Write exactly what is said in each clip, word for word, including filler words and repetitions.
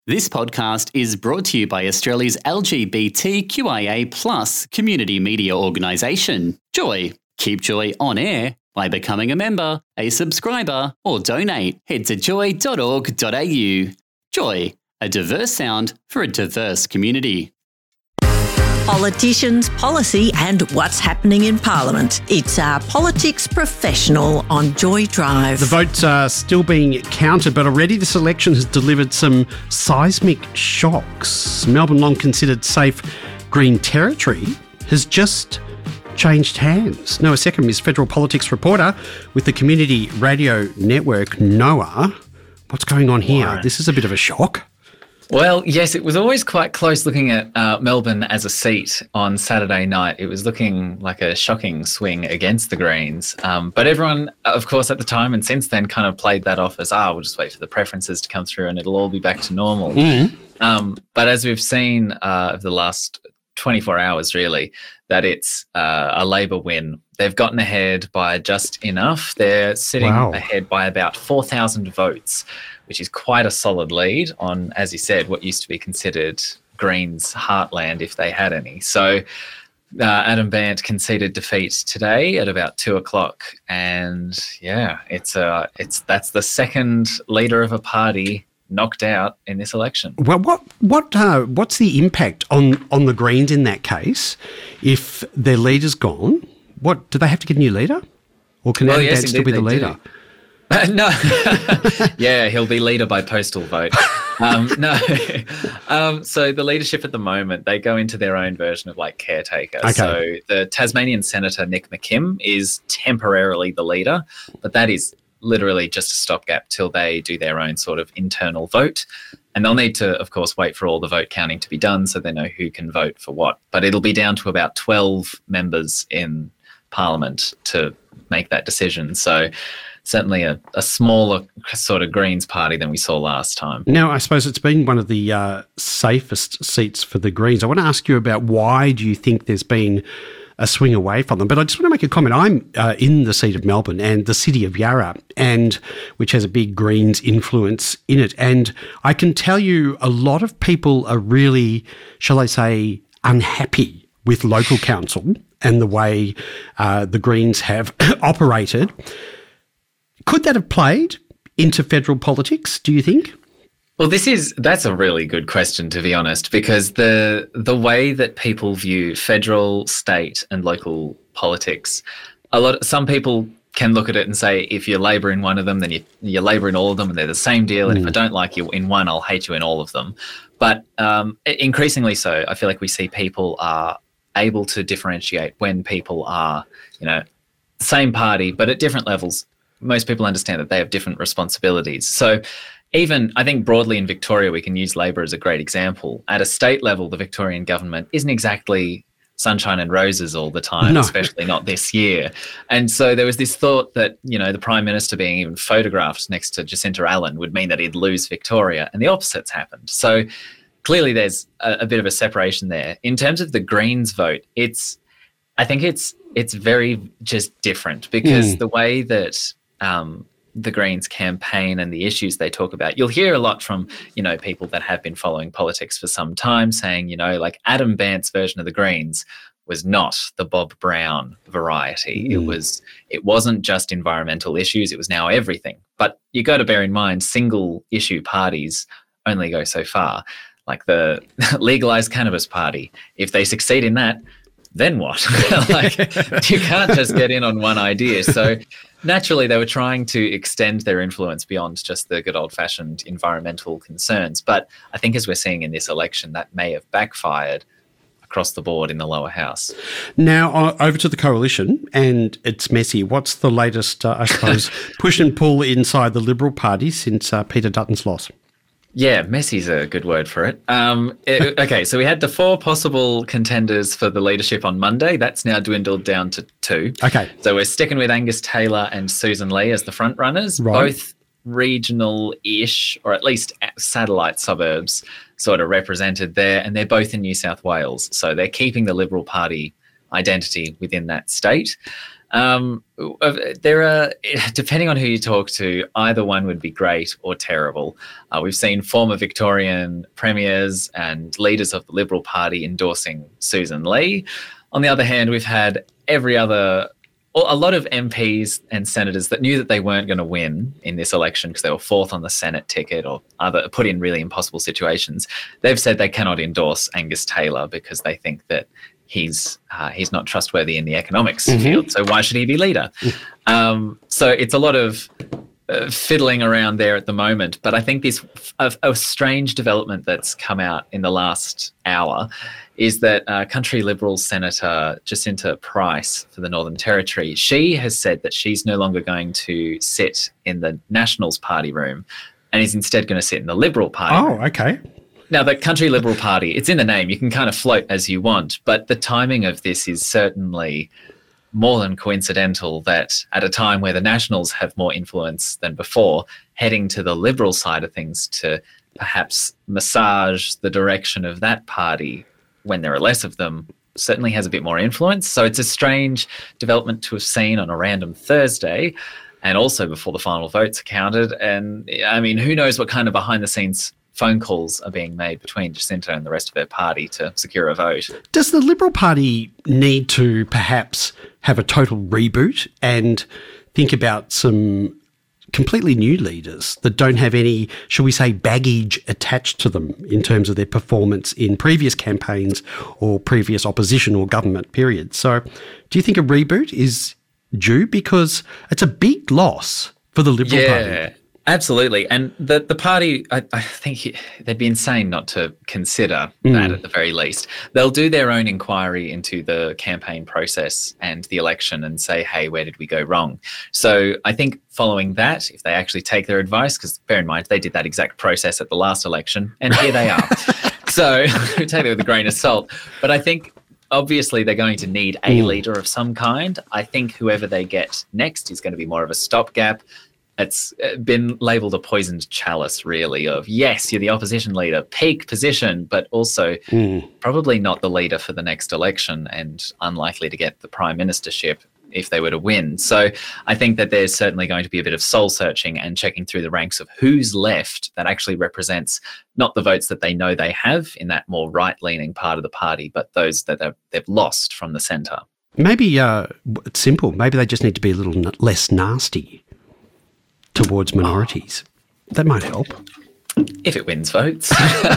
This podcast is brought to you by Australia's L G B T Q I A plus community media organisation, Joy. Keep Joy on air by becoming a member, a subscriber, or donate. Head to joy dot org dot a u. Joy, a diverse sound for a diverse community. Politicians, policy and what's happening in Parliament. It's our Politics Professional on Joy Drive. The votes are still being counted, but already this election has delivered some seismic shocks. Melbourne, long considered safe green territory, has just changed hands. Noah Seckham is federal politics reporter with the Community Radio Network, Noah. What's going on here? Wow. This is a bit of a shock. Well, yes, it was always quite close looking at uh, Melbourne as a seat on Saturday night. It was looking like a shocking swing against the Greens. Um, but everyone, of course, at the time and since then kind of played that off as, ah, we'll just wait for the preferences to come through and it'll all be back to normal. Mm. Um, but as we've seen uh, over the last twenty-four hours, really, that it's uh, a Labor win. They've gotten ahead by just enough. They're sitting Wow. ahead by about four thousand votes, which is quite a solid lead on, as you said, what used to be considered Greens' heartland, if they had any. So uh, Adam Bandt conceded defeat today at about two o'clock, and yeah, it's uh, it's that's the second leader of a party knocked out in this election. Well, what what uh, what's the impact on, on the Greens in that case if their leader's gone? What do they have to get a new leader, or can Well, Adam yes, Bandt still be indeed the they leader? do. Uh, no, yeah, he'll be leader by postal vote. Um, no, um, so the leadership at the moment, they go into their own version of like caretaker. Okay. So the Tasmanian Senator Nick McKim is temporarily the leader, but that is literally just a stopgap till they do their own sort of internal vote. And they'll need to, of course, wait for all the vote counting to be done so they know who can vote for what. But it'll be down to about twelve members in Parliament to make that decision. So certainly a, a smaller sort of Greens party than we saw last time. Now, I suppose it's been one of the uh, safest seats for the Greens. I want to ask you about why do you think there's been a swing away from them? But I just want to make a comment. I'm uh, in the seat of Melbourne and the city of Yarra, and which has a big Greens influence in it. And I can tell you a lot of people are really, shall I say, unhappy with local council and the way uh, the Greens have operated. Could that have played into federal politics, do you think? Well, this is that's a really good question, to be honest, because the the way that people view federal, state, and local politics, a lot some people can look at it and say, if you're Labor in one of them, then you you Labor in all of them, and they're the same deal. And Mm. if I don't like you in one, I'll hate you in all of them. But um, increasingly so, I feel like we see people are able to differentiate when people are, you know, same party but at different levels. Most people understand that they have different responsibilities. So even, I think broadly in Victoria, we can use Labor as a great example. At a state level, the Victorian government isn't exactly sunshine and roses all the time, No. especially not this year. And so there was this thought that, you know, the Prime Minister being even photographed next to Jacinta Allen would mean that he'd lose Victoria, and the opposite's happened. So clearly there's a, a bit of a separation there. In terms of the Greens vote, it's, I think it's, it's very just different because Mm. the way that um, the Greens campaign and the issues they talk about, you'll hear a lot from, you know, people that have been following politics for some time saying, you know, like Adam Bandt's version of the Greens was not the Bob Brown variety. Mm. It was, it wasn't just environmental issues. It was now everything. But you got to bear in mind, single issue parties only go so far. Like the legalized cannabis party, if they succeed in that, then what? Like, you can't just get in on one idea. So naturally, they were trying to extend their influence beyond just the good old-fashioned environmental concerns. But I think as we're seeing in this election, that may have backfired across the board in the lower house. Now, uh, over to the coalition, and it's messy. What's the latest, uh, I suppose, push and pull inside the Liberal Party since uh, Peter Dutton's loss? Yeah, messy's a good word for it. Um, it. Okay, so we had the four possible contenders for the leadership on Monday. That's now dwindled down to two. Okay. So we're sticking with Angus Taylor and Susan Lee as the front runners, Right. both regional-ish, or at least satellite suburbs sort of represented there, and they're both in New South Wales. So they're keeping the Liberal Party identity within that state. Um, there are, depending on who you talk to, either one would be great or terrible. Uh, we've seen former Victorian premiers and leaders of the Liberal Party endorsing Susan Lee. On the other hand, we've had every other, a lot of M Ps and senators that knew that they weren't going to win in this election because they were fourth on the Senate ticket or other put in really impossible situations. They've said they cannot endorse Angus Taylor because they think that he's uh, he's not trustworthy in the economics mm-hmm. field. So why should he be leader? Mm-hmm. Um, so it's a lot of uh, fiddling around there at the moment. But I think this a, a strange development that's come out in the last hour is that uh, Country Liberal Senator Jacinta Price for the Northern Territory, she has said that she's no longer going to sit in the Nationals Party room and is instead going to sit in the Liberal Party Oh, room. okay. Now, the Country Liberal Party, it's in the name. You can kind of float as you want, but the timing of this is certainly more than coincidental that at a time where the Nationals have more influence than before, heading to the Liberal side of things to perhaps massage the direction of that party when there are less of them certainly has a bit more influence. So it's a strange development to have seen on a random Thursday and also before the final votes are counted. And I mean, who knows what kind of behind the scenes phone calls are being made between Jacinta and the rest of her party to secure a vote. Does the Liberal Party need to perhaps have a total reboot and think about some completely new leaders that don't have any, shall we say, baggage attached to them in terms of their performance in previous campaigns or previous opposition or government periods? So do you think a reboot is due? Because it's a big loss for the Liberal yeah. Party. Absolutely. And the, the party, I, I think they'd be insane not to consider mm. that at the very least. They'll do their own inquiry into the campaign process and the election and say, hey, where did we go wrong? So I think following that, if they actually take their advice, because bear in mind, they did that exact process at the last election, and here they are. So take it with a grain of salt. But I think obviously they're going to need a mm. leader of some kind. I think whoever they get next is going to be more of a stopgap. It's been labelled a poisoned chalice, really, of, yes, you're the opposition leader, peak position, but also mm. probably not the leader for the next election and unlikely to get the prime ministership if they were to win. So I think that there's certainly going to be a bit of soul-searching and checking through the ranks of who's left that actually represents not the votes that they know they have in that more right-leaning part of the party, but those that they've lost from the centre. Maybe uh, it's simple. Maybe they just need to be a little n- less nasty towards minorities. Oh. That might help. If it wins votes.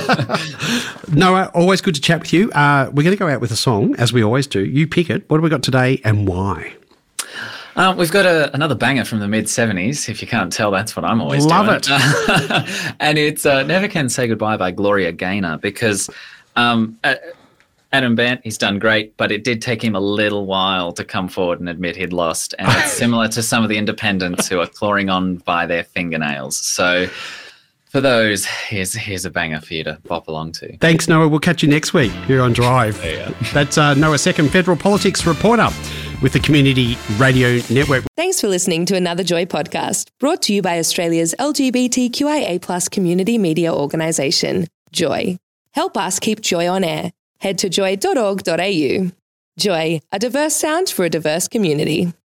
Noah, always good to chat with you. Uh, we're going to go out with a song, as we always do. You pick it. What have we got today and why? Um, we've got a, another banger from the mid-seventies. If you can't tell, that's what I'm always Love doing. Love it. And it's uh, Never Can Say Goodbye by Gloria Gaynor, because um, uh, Adam Bandt, he's done great, but it did take him a little while to come forward and admit he'd lost. And it's similar to some of the independents who are clawing on by their fingernails. So for those, here's here's a banger for you to bop along to. Thanks, Noah. We'll catch you next week here on Drive. Yeah. That's uh, Noah Second, Federal Politics reporter with the Community Radio Network. Thanks for listening to another Joy podcast, brought to you by Australia's L G B T Q I A plus community media organisation, Joy. Help us keep Joy on air. Head to joy dot org dot a u. Joy, a diverse sound for a diverse community.